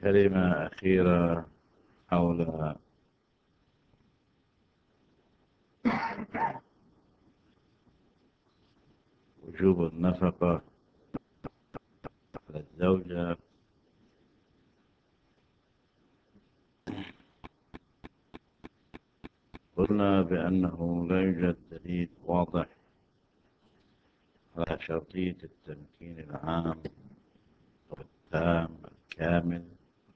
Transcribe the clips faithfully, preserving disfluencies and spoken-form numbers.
كلمة أخيرة حول وجوب النفقة على الزوجة. قلنا بأنه لا يوجد دليل واضح على شرطية التمكين العام أو التام الكامل،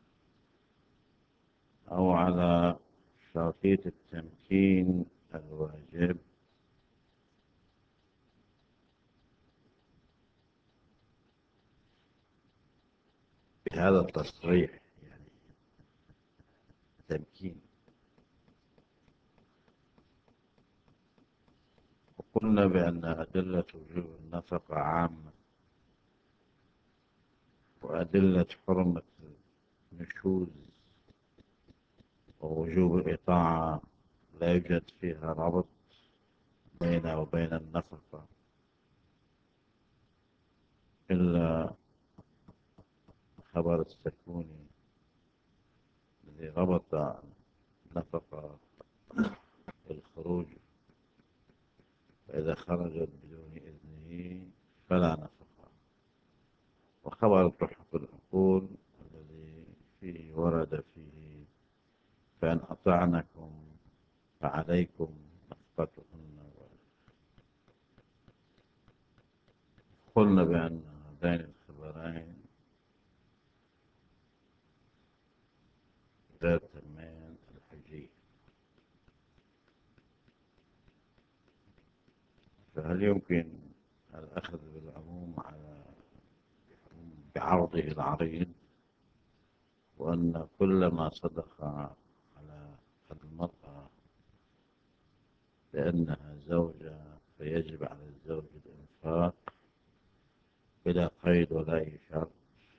أو على شرطية التمكين الواجب. بهذا التصريح يعني تمكين. وقلنا بأن أدلة وجوب النفقة عامة، وأدلة حرمة النشوز ووجوب الإطاعة لا يوجد فيها ربط بينه وبين النفقة إلا خبر السكوني الذي ربط النفقة بالخروج، فإذا خرجت بدون إذنه فلا نفقة. وخبر تحف العقول الذي فيه ورد فيه فإن أطعنكم فعليكم نفقتهن. قلنا بأن هذين الخبرين ذات تمام الحجية. فهل يمكن الأخذ بالعموم على بعرضه العريض، وأن كل ما صدق على المرأة بأنها زوجة فيجب على الزوج الإنفاق بلا قيد ولا أي شرط؟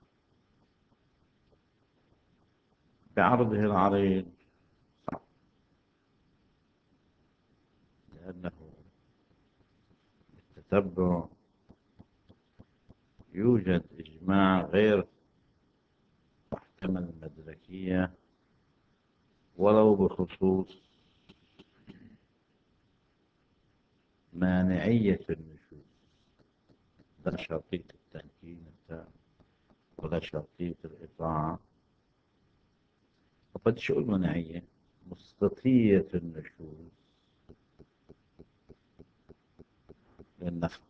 بعرضه العريض صعب، لأنه بالتتبع يوجد إجماع غير محتمل المدركية ولو بخصوص مانعية النشوز، لا شرطية التمكين التام ولا شرطية الإطاعة. وقد شو المناعية؟ مسقطية النشوز للنفق،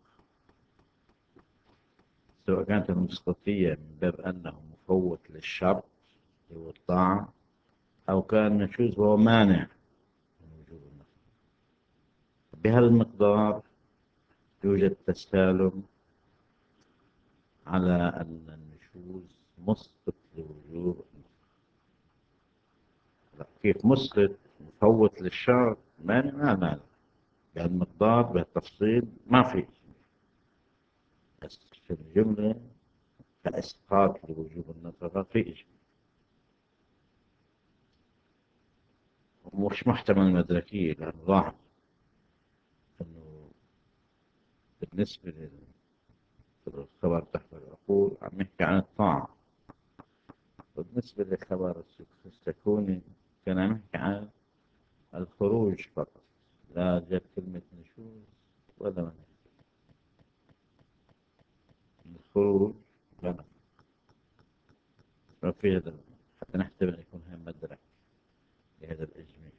سواء كانت المسقطية من باب أنه مفوت للشرط هو الطاعة، أو كان النشوز هو مانع من وجوب النفق. بهذا المقدار يوجد تسالم على أن النشوز مسقط لوجوب النفق. كيف مسقط مفوت للشرط مانع؟ ما مانع بهالمقدار بهالتفصيل ما في، بس في الجملة كإسقاط لوجوب النفقة في إجماع. مش محتمل المدركية، لأن لاحظ أنه بالنسبة للخبر تحت العقول عم يحكي عن الطاعة، بالنسبة لخبر السكوني كان عم يحكي عن الخروج فقط، لا جاب كلمة نشوز ولا منع. الخروج لا منع. ففي هذا حتى نحتمل يكون هم مدرك لهذا الإجماع.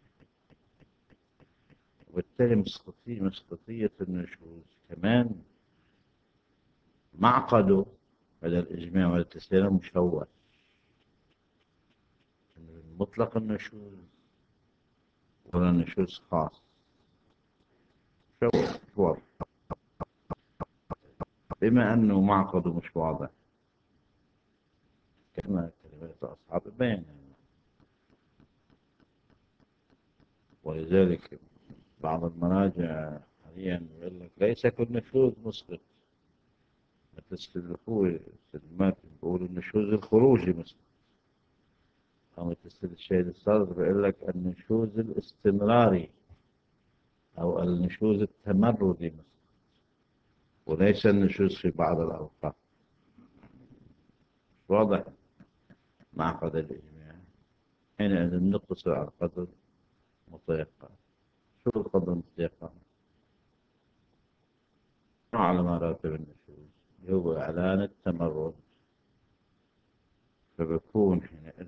وبالتالي مسقطية مسقطية النشوز كمان معقده هذا الإجماع والتسليم مشوش، مطلق النشوز ولا النشوز خاص مشوش. بما أنه معقده مش واضح كما كلمات أصحاب البيان، ولذلك بعض المراجع حاليا يقول لك ليس كل نشوز مسقط، مثل الأخوة السلمات بيقول النشوز الخروجي مسقط، أو مثل الشيء الصادق بيقول لك النشوز الاستمراري أو النشوز التمردي مسقط، وليس النشوز في بعض الأوقات. واضح؟ مع قدر الإجماع، حينئذ نقتصر على قدر متيقن. شو القدر المتيقن؟ على مراتب النشوز اللي هو إعلان التمرد، فبكون حينئذ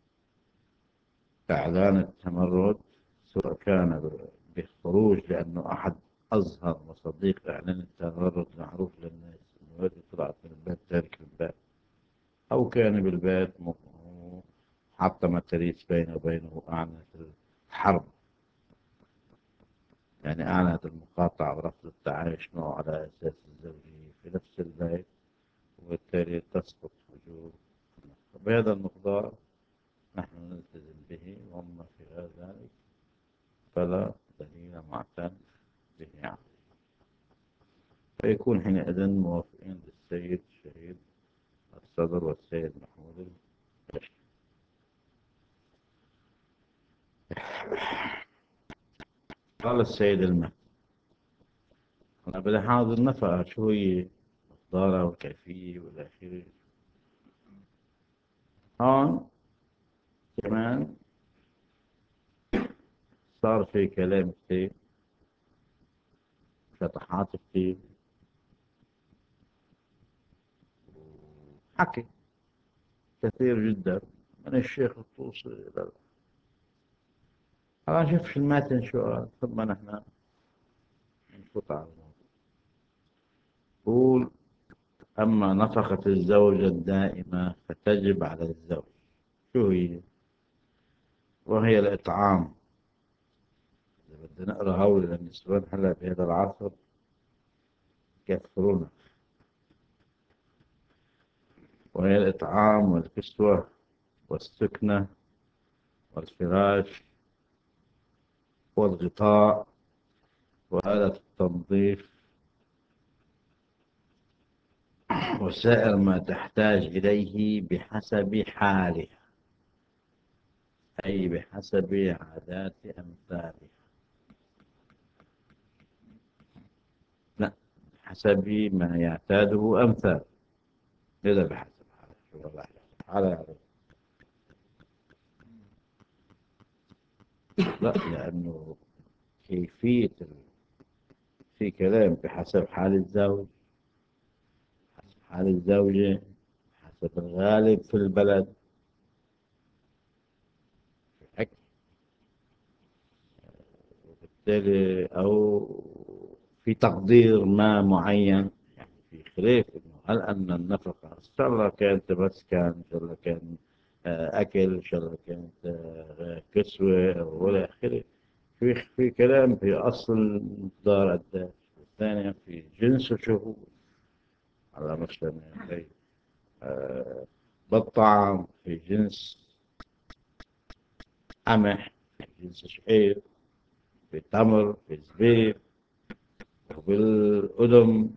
إعلان التمرد سواء كان بخروج لأنه أحد أظهر مصادق إعلان التمرد معروف للناس إنه هذه طلعت من البيت تارك البيت، أو كان بالبيت حتى متاريس بينه وبينه أعلنت الحرب، يعني أعلنت المقاطعة ورفض التعايش معه على أساس الزوجية في نفس البيت، وبالتالي تسقط وجوب. وبهذا المقدار نحن نلتزم به، وأما في غير ذلك فلا دليل معتد به يعني. فيكون حينئذ موافقين للسيد الشهيد الصدر والسيد محمود البشر. قال السيد المهدي: أنا بدي حاضر نفقة شو هي مقدارها والكيفية والى آخره. هون كمان صار في كلام كتير، شطحات كتير، حكي كثير جدا من الشيخ الطوسي إلى أنا شوف شو الماتن شو قال، ثم نحن نفوت على الموضوع. قول: أما نفقة الزوجة الدائمة فتجب على الزوج. شو هي؟ وهي الإطعام. إذا بدنا نقرأ هول للنسوان هلا بهذا العصر يكفرونا. وهي الإطعام والكسوة والسكنة والفراش والغطاء وآلة التنظيف وسائر ما تحتاج إليه بحسب حالها، أي بحسب عادات أمثالها. لا، بحسب ما يعتاده أمثال. لذا بحسب حالها. شو والله حالها يعني. لا، لأنه كيفية ال- في كلام بحسب حال الزوج، حسب حال الزوجة، حسب الغالب في البلد، هيك. وبالتالي أو في تقدير ما معين، يعني في خلاف إنه هل أن النفقة إن شاء الله كانت مسكن، إن شاء الله كان آه، أكل، إن شاء الله كانت آه، كسوة وإلى آخره. في في كلام في أصل مقدار قداش، والثانية في جنس وشهور. على مثلا يعني آه، بالطعام في جنس قمح، في جنس شعير، في تمر، في زبيب، وبالأدم.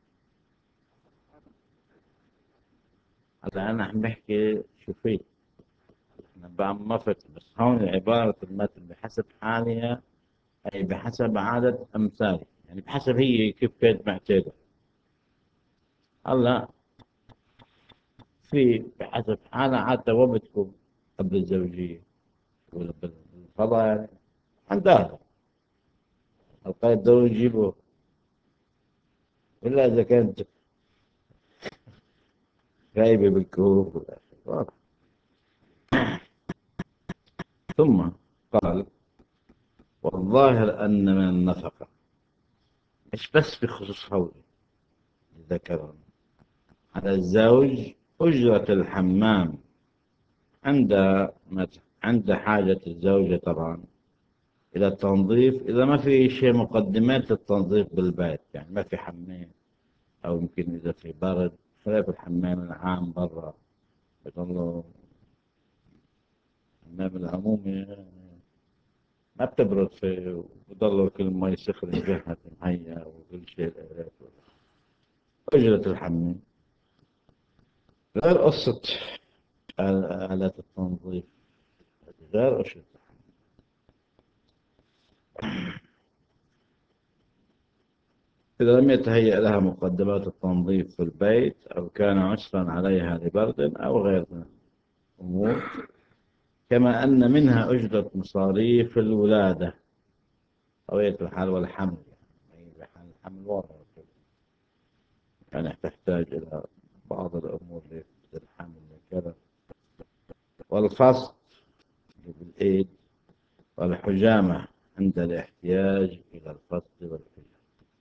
هلا أنا عم بحكي شو في، أنا بعم مفت، بس هون عبارة المثل بحسب حالها، أي بحسب عادة أمثالها، يعني بحسب هي كيف كانت معتادة. هلا في بحسب حالها عادة وبتكون قبل الزوجية ولا بالفضاء يعني عندها القيد دول يجيبه، إلا إذا كانت غايبة بالكهوف والآخر. ثم قال: والظاهر أن من النفقة مش بس بخصوص هول ذكر على الزوج أجرة الحمام عند مت- عند حاجة الزوجة طبعا إلى التنظيف، إذا ما في شيء مقدمات للتنظيف بالبيت، يعني ما في حمام، أو يمكن إذا في برد خلاف الحمام العام برا، بظل الحمام العمومي ما بتبرد فيه، وبضل كل ما يسخن جهة مهيأ وكل شيء. أجرة الحمام غير قصة آلات التنظيف، غير أجرة. إذا لم يتهيأ لها مقدمات التنظيف في البيت، أو كان عسرا عليها لبرد أو غير ذلك. أمور، كما أن منها أجرة مصاريف الولادة طبيعة الحال والحمل، يعني بحال الحمل وراء يعني تحتاج إلى بعض الأمور للحمل وكذا، والفصل بالإيد، والحجامة عند الاحتياج إلى الفصل والحجامة،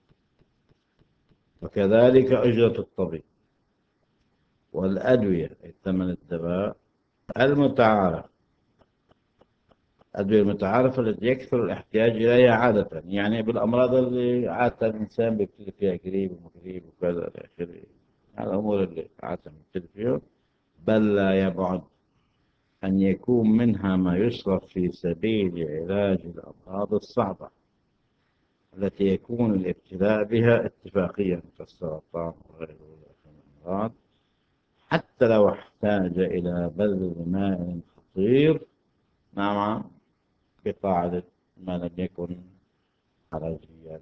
وكذلك أجرة الطبيب والأدوية أي ثمن الدواء المتعارف، الأدوية المتعارفة التي يكثر الاحتياج إليها عادة، يعني بالأمراض اللي عادة الإنسان بيبتلي فيها قريب ومقريب وكذا إلى آخره، الأمور اللي عادة بيبتلي فيها، بل لا يبعد أن يكون منها ما يصرف في سبيل علاج الأمراض الصعبة التي يكون الابتلاء بها اتفاقيا كالسرطان وغيره من الأمراض، حتى لو احتاج إلى بذل ماء خطير مع بقاعدة ما لم يكن حرجيا.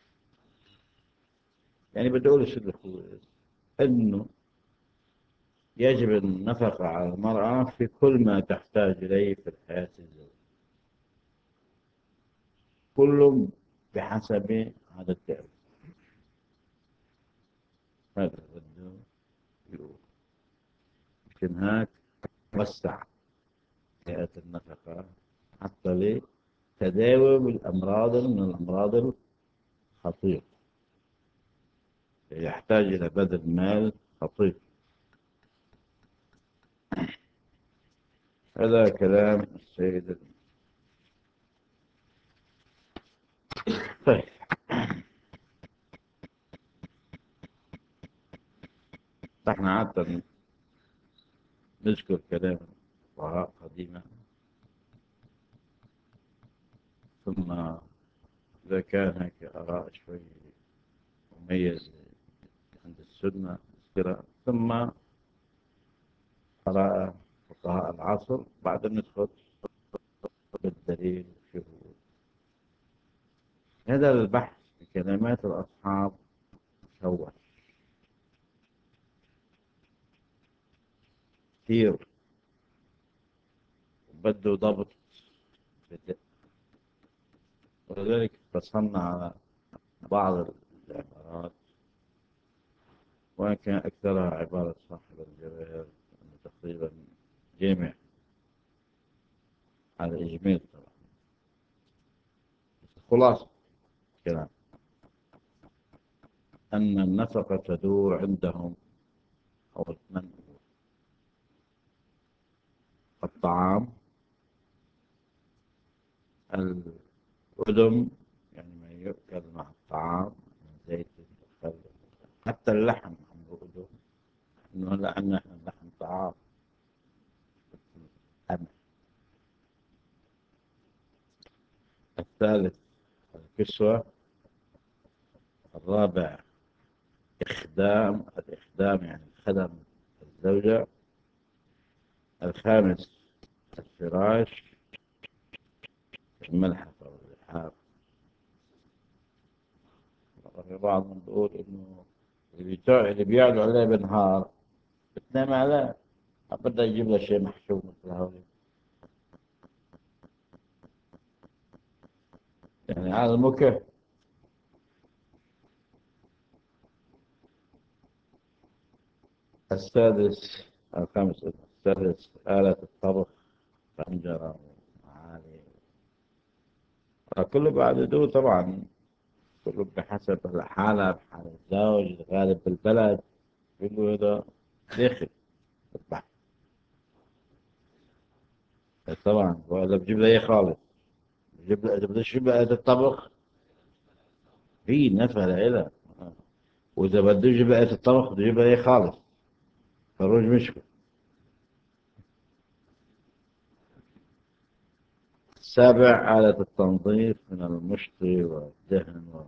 يعني بدي أقول شو إنه يجب النفقة على المرأة في كل ما تحتاج إليه في الحياة الزوجية، كل بحسب هذا التعب. هذا بده يقول يمكن هناك وسع فئة النفقة حتى لتداوي الأمراض من الأمراض الخطيرة يحتاج إلى بذل مال خطير. هذا كلام السيد. طيب، نحن عادة نذكر كلام الفقهاء قديما، ثم إذا كان هيك آراء شوي مميزة عند السنة نذكرها، ثم آراء فقهاء العصر بعد ندخل بالدليل والشهود. هذا البحث بكلمات الأصحاب مشوش كثير، وبده ضبط بدء، ولذلك اقتصرنا على بعض العبارات، وإن كان أكثرها عبارة صاحب الجواهر أنه تقريبا جامع على الإجمال طبعا. خلاصة الكلام أن النفقة تدور عندهم أو من الطعام، الأدم يعني ما يؤكل مع الطعام من زيت الخل، حتى اللحم عنده أدم، إنه لأن إحنا اللحم طعام أمن. الثالث الكسوة، الرابع إخدام، الإخدام يعني خدم الزوجة، الخامس الفراش، الملحفة واللحاف. في بعضهم بيقول إنه اللي بيتع- اللي بيقعدوا عليه بالنهار بتنام عليه، بدها يجيب له شيء محشو مثل هذا، يعني على المكر. السادس الخامس السادس آلة الطبخ، طنجرة ومعالي، كله بعد دول طبعا، كله بحسب الحالة، بحال الزوج الغالب بالبلد، كله هذا داخل البحث. طبعا ولا بجيب لي خالص، بجيب لي إذا بدي تجيب لي آلة الطبخ في نفع لها، وإذا بده يجيب لي آلة الطبخ بده يجيب لي خالص، فروج مشكل. السابع آلة التنظيف من المشط والدهن و...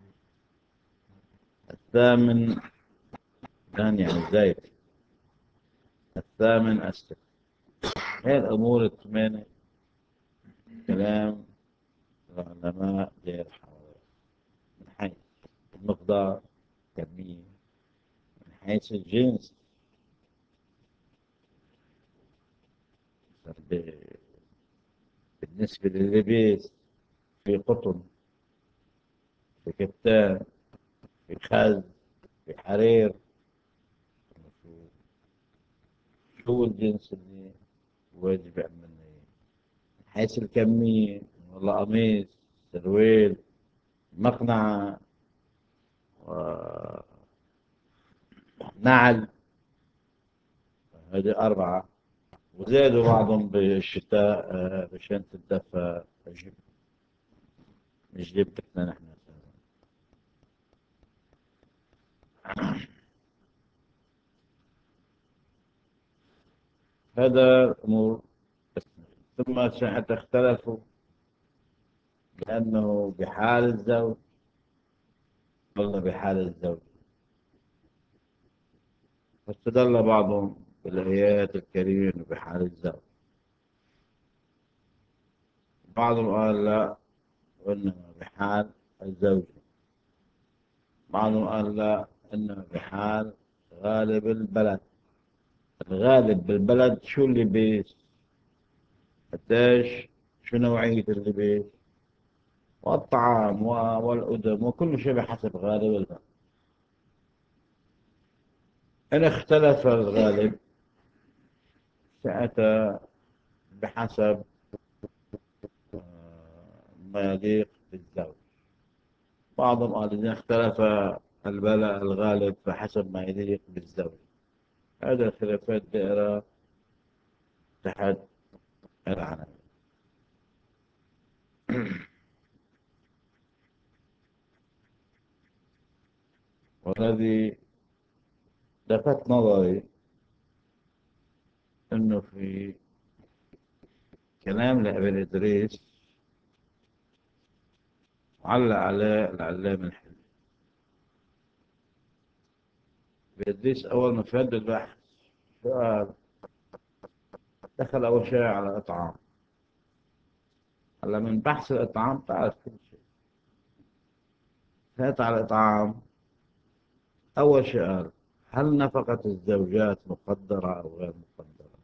الثامن دهن يعني زيت. الثامن السكر. هي الأمور الثمانية كلام العلماء دير حوالي، من حيث المقدار، كمية، من حيث الجنس، ب- بالنسبة لللبس، في قطن، في كتان، في خز، في حرير. شو الجنس اللي واجب منه؟ من حيث الكمية، والله قميص، سرويل، مقنعة، ونعل. هذه أربعة. وزادوا بعضهم بالشتاء آه، مشان تتدفى الجب. مش جبتنا نحن. هذا الأمور. ثم حتى اختلفوا لأنه بحال الزوج ولا بحال الزوج. فاستدل بعضهم بالآيات الكريمة بحال الزوج، بعضهم قال لا، وإنما بحال الزوج. بعضهم قال لا، إنما بحال غالب البلد. الغالب بالبلد شو اللي بيس؟ قديش؟ شو نوعية اللبس والطعام و- والأدم وكل شيء بحسب غالب البلد. إن اختلف الغالب ساعتها بحسب آه، ما يليق بالزوج. بعضهم قال إذا اختلف البلاء الغالب فحسب ما يليق بالزوج. هذا الخلافات دائرة تحت العنان. والذي لفت نظري أنه في كلام لابن إدريس علق عليه العلامة الحلمي. ابن إدريس أول ما فاد البحث سؤال، دخل أول شيء على الإطعام. هلا من بحث الإطعام تعرف كل شيء. فات على الإطعام. أول شيء قال: هل نفقة الزوجات مقدرة أو غير مقدرة؟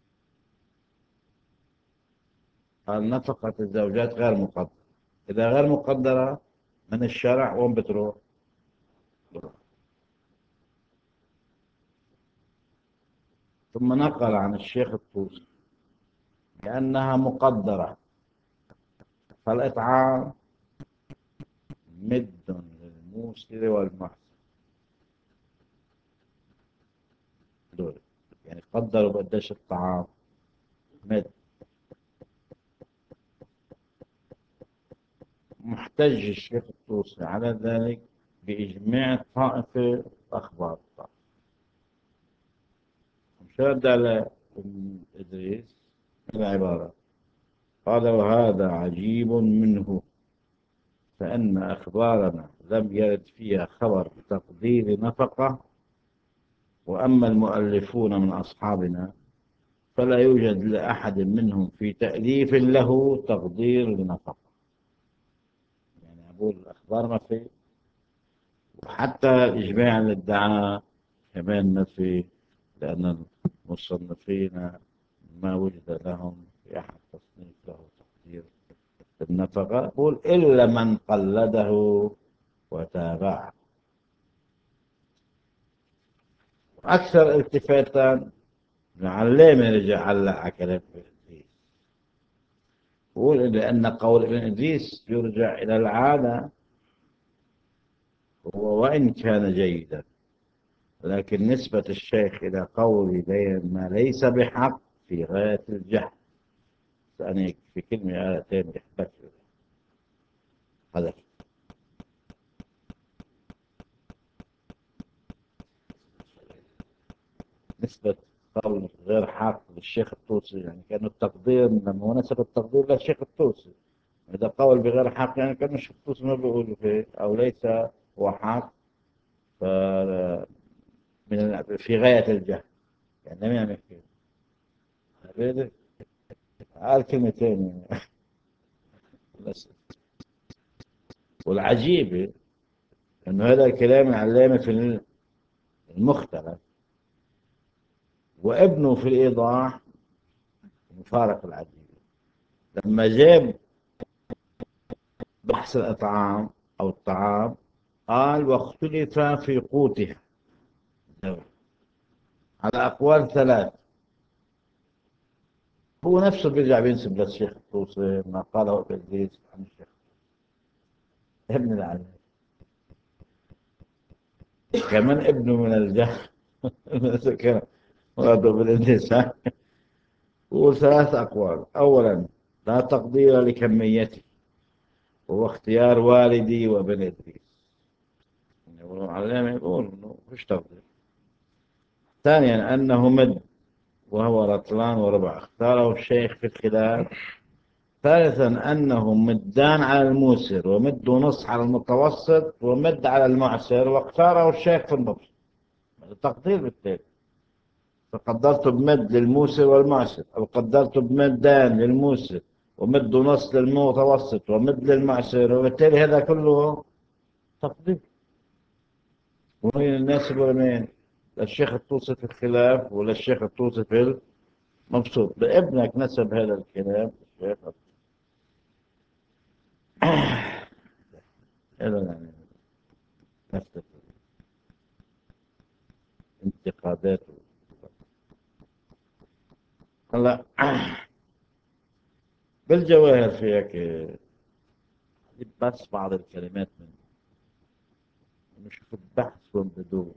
قال: نفقة الزوجات غير مقدرة. إذا غير مقدرة من الشرع وين بتروح؟ ثم نقل عن الشيخ الطوسي لأنها مقدرة، فالإطعام مد للموسر والمحسن. دول يعني قدروا قديش الطعام مد. محتج الشيخ الطوسي على ذلك بإجماع طائفة أخبار. شرد على ابن إدريس العبارة، قال: وهذا عجيب منه، فإن أخبارنا لم يرد فيها خبر تقدير نفقة، وأما المؤلفون من أصحابنا فلا يوجد لأحد منهم في تأليف له تقدير لنفقة. يعني أقول الأخبار ما في، وحتى إجماع الادعاء كمان ما في، لأن المصنفين ما وجد لهم في أحد تصنيف له تقدير النفقة. قل إلا من قلده وتابعه. أكثر التفاتا العلامة رجع علق على كلام ابن إدريس، يقول لأن قول ابن إدريس يرجع إلى العادة، هو وإن كان جيدا، لكن نسبة الشيخ إلى قول بين ما ليس بحق في غاية الجهل. يعني في كلمة آيتين يحبك هذا. نسبة قول غير حق للشيخ الطوسي يعني كان التقدير لما هو نسب التقدير للشيخ الطوسي. إذا قول بغير حق يعني كان الشيخ الطوسي ما بيقول فيه أو ليس هو حق، ف من في غاية الجهل يعني لم يعمل كده. قال كلمتين يعني. بس. والعجيب انه هذا الكلام العلامة في المختلف، وابنه في الإيضاح مفارق العجيب. لما جاب بحث الأطعام أو الطعام قال واختلف في قوتها على أقوال ثلاث. هو نفسه بيرجع بينسب للشيخ الطوسي ما قاله ابن عن الشيخ ابن العلي، كمان ابنه من الجهل كان وهذا بالإدريس. وثلاث أقوال: أولا لا تقدير لكميته، وهو اختيار والدي وابن إدريس، العلامة يقول إنه مش تقدير. ثانيا أنه مد، وهو رطلان وربع اختاره الشيخ في الخلاف. ثالثا أنه مدان على الموسر ومد ونص على المتوسط ومد على المعسر، واختاره الشيخ في النص. هذا تقدير بالتالي، فقدرت بمد للموسر والمعسر، أو قدرت بمدان للموسر ومد ونص للمتوسط ومد للمعسر، وبالتالي هذا كله تقدير. ومين الناس مين؟ للشيخ الطوسي في الخلاف ولا الشيخ الطوسي في المبسوط؟ لابنك نسب هذا الكلام الشيخ. هذا يعني نفس الانتقادات. هلا بالجواهر فيك بس بعض الكلمات من نشوف البحث والبدو.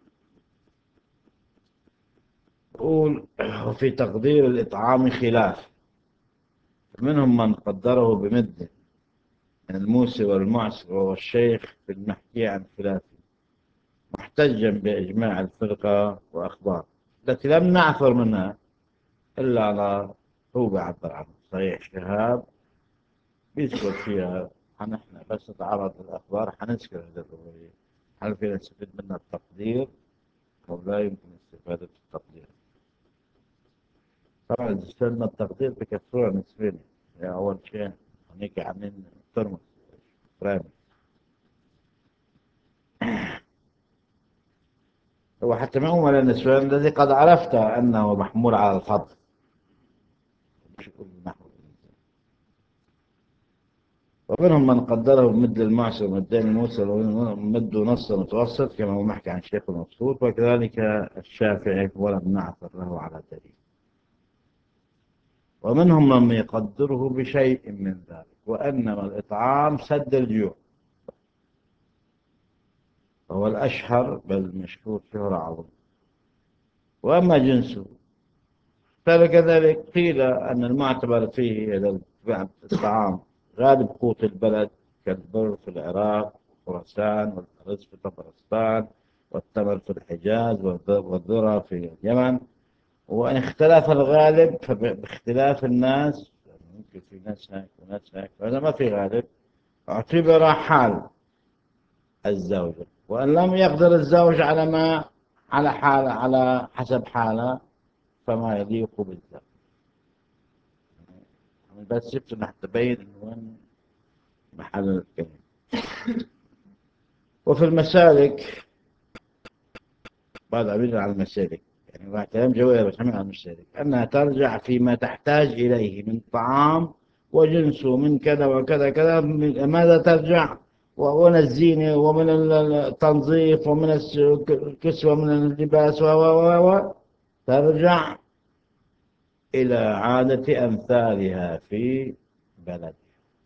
بقول وفي تقدير الإطعام خلاف، منهم من قدره بمده من الموسى والمعسر، وهو الشيخ في المحكي عن خلافه، محتجا بإجماع الفرقة وأخبار التي لم نعثر منها إلا على، هو بعبر عنه صحيح شهاب بيذكر فيها. نحن بس نتعرض للأخبار حنذكر هذه الرواية، هل فينا نستفيد منها التقدير أو لا يمكن استفادة التقدير؟ طبعا إذا استفدنا التقدير بكثرة نسبيا. يعني أول شيء هنيك عاملين ترمس برامج. هو حتى ما هو النسوان الذي قد عرفت أنه محمول على الفضل، مش كل نحو. ومنهم من قدره بمد المعشر مدين الموسى ومد نص متوسط كما هو محكي عن الشيخ المبسوط، وكذلك الشافعي ولم نعثر له على دليل. ومنهم من يقدره بشيء من ذلك، وإنما الإطعام سد الجوع، وهو الأشهر بل مشهور شهرة عظيمة. وأما جنسه فكذلك قيل أن المعتبر فيه إذا الطعام غالب قوت البلد، كالبر في العراق وخراسان، والأرز في طبرستان، والتمر في الحجاز، والذرة في اليمن. وإن اختلف الغالب فباختلاف الناس، ممكن في ناس هيك وناس هيك، فهذا ما في غالب، اعتبر حال الزوجة. وإن لم يقدر الزوج على ما على حال على حسب حاله فما يليق بالزوج. بس شفت انها تبين انه وين محل الكلام. وفي المسالك بعد عبير على المسالك، يعني بعد كلام جوية بس على المسالك أنها ترجع فيما تحتاج إليه من طعام وجنسه من كذا وكذا كذا. ماذا ترجع؟ ومن الزينة ومن التنظيف ومن الكسوة ومن اللباس و و و ترجع إلى عادة أمثالها في بلد.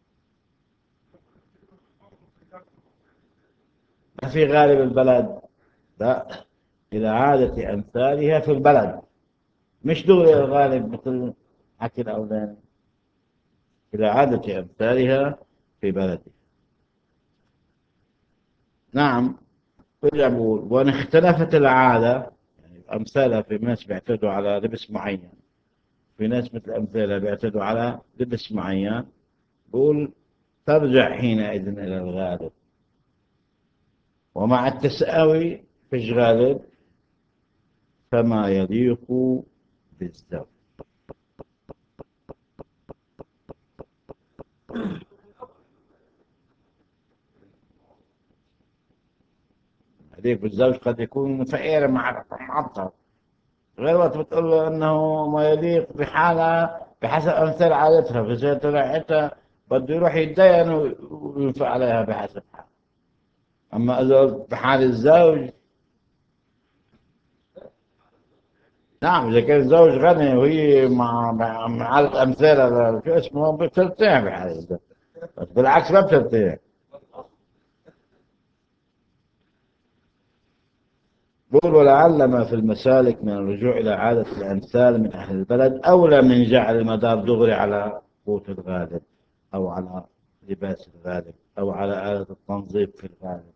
ما في غالب البلد، لا، إلى عادة أمثالها في البلد، مش دول الغالب مثل حكي الأولاني، إلى عادة أمثالها في بلدها. نعم. برجع بقول وإن اختلفت العادة، يعني أمثالها في ناس بيعتدوا على لبس معين، في ناس مثل أمثالها بيعتدوا على لبس معين، بقول ترجع حينئذ إلى الغالب. ومع التساوي فيش غالب، فما يليق بالزوج. هذيك بالزوج قد يكون فقير مع معطل، غير وقت بتقول له انه ما يليق بحالة بحسب أمثال عادتها، فإذا طلع أنت بده يروح يتدين وينفق عليها بحسب حال. أما إذا بحال الزوج، نعم إذا كان الزوج غني وهي مع مع مع عادة أمثالها شو اسمه بترتاح بحال الزوج، بس بالعكس ما بترتاح. بقول ولعل ما في المسالك من الرجوع إلى عادة الأمثال من أهل البلد أولى من جعل المدار دغري على قوت الغالب، أو على لباس الغالب، أو على آلة التنظيف في الغالب.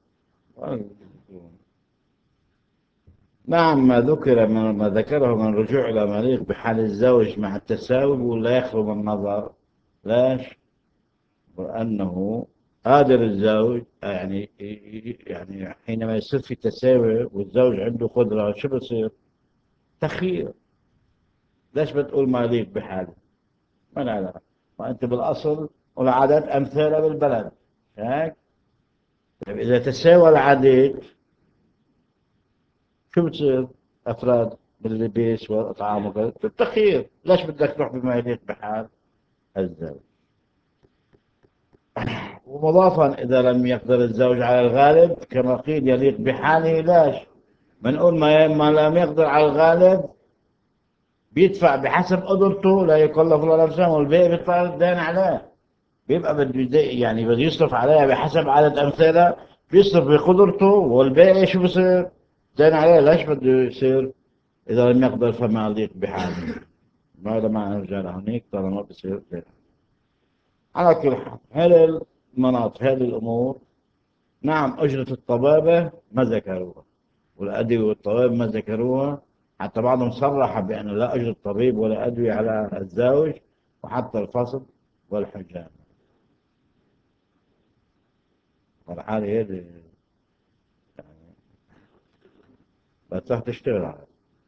نعم، ما ذكر من ما ذكره من الرجوع إلى ما يليق بحال الزوج مع التساوي ولا يخلو من النظر. ليش؟ وأنه قادر الزوج يعني، يعني حينما يصير في تساوي والزوج عنده قدرة شو بصير؟ تخيير. ليش بتقول ما يليق بحاله؟ ما لا لا، وأنت بالأصل والعادات أمثلة بالبلد، هيك. طيب إذا تساوى العادات شو بتصير؟ أفراد باللبس والأطعام وكذا بالتخيير. ليش بدك تروح بما يليق بحال الزوج؟ ومضافا إذا لم يقدر الزوج على الغالب كما قيل يليق بحاله، ليش؟ بنقول ما ما لم يقدر على الغالب بيدفع بحسب قدرته، لا يكلف الله نفسا، والباقي بيطلع الدين عليه. بيبقى بده يدي- يعني بده يصرف عليها بحسب عدد أمثالها، بيصرف بقدرته، والباقي شو بصير؟ دين عليه. ليش بده يصير إذا لم يقدر فما يليق بحاله؟ ما هذا معنى رجال هونيك طالما بصير دين. على كل حال هذه المناطق، هذه الأمور، نعم أجرة الطبابة ما ذكروها، والأدوية والطباب ما ذكروها. حتى بعضهم صرح بأنه لا أجرة طبيب ولا أدوية على الزوج، وحتى الفصل والحجام. والحالة هذه بس راح تشتغل على.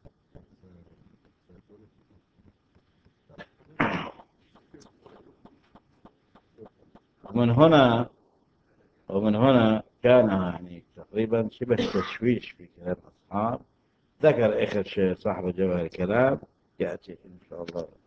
ومن هنا ومن هنا كان يعني تقريبا شبه تشويش في كلام أصحاب. ذكر آخر شيء صاحب جوهر الكلام، يأتي إن شاء الله